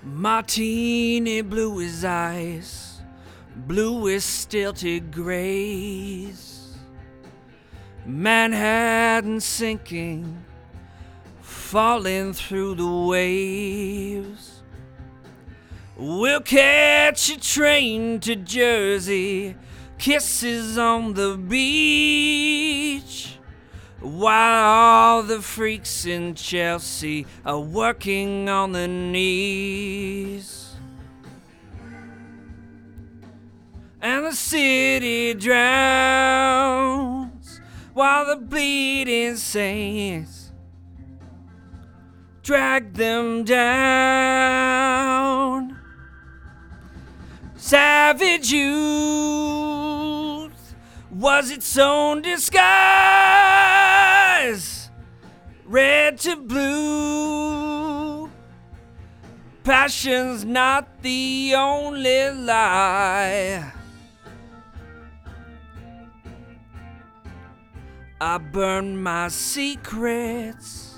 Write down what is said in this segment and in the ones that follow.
Martini blue as ice, blue as stilted grays. Manhattan sinking, falling through the waves. We'll catch a train to Jersey, kisses on the beach, while all the freaks in Chelsea are working on their knees. And the city drowns while the bleeding saints drag them down. Savage youth was its own disguise, red to blue. Passion's not the only lie. I burned my secrets.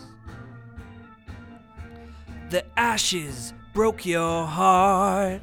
The ashes broke your heart.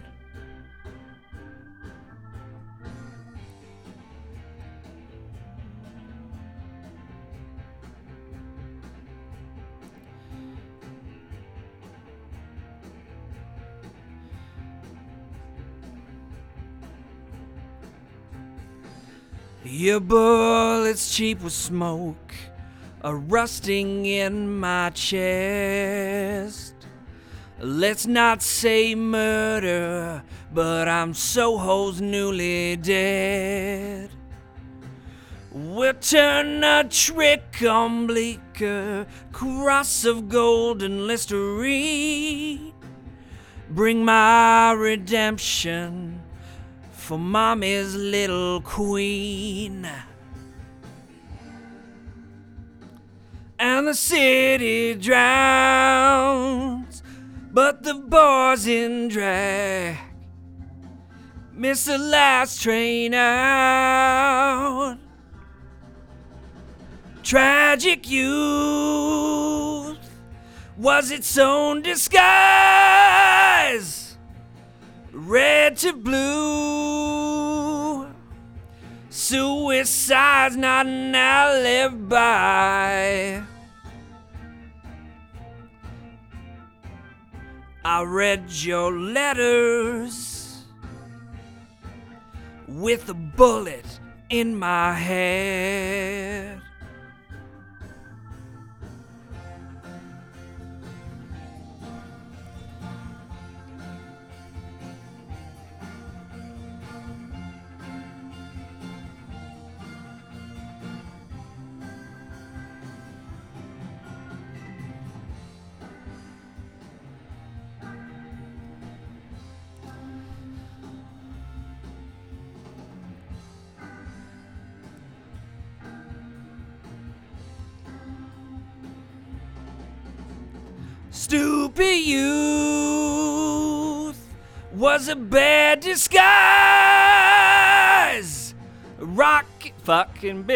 Your bullets cheap with smoke are rusting in my chest. Let's not say murder, but I'm Soho's newly dead. We'll turn a trick on Bleecker, cross of gold and Listerine. Bring my redemption for mommy's little queen. And the city drowns, but the boys in drag miss the last train out. Tragic youth was its own disguise, red to blue. Suicide's not an alibi. I read your letters with a bullet in my head. Stupid youth was a bad disguise. Rock fucking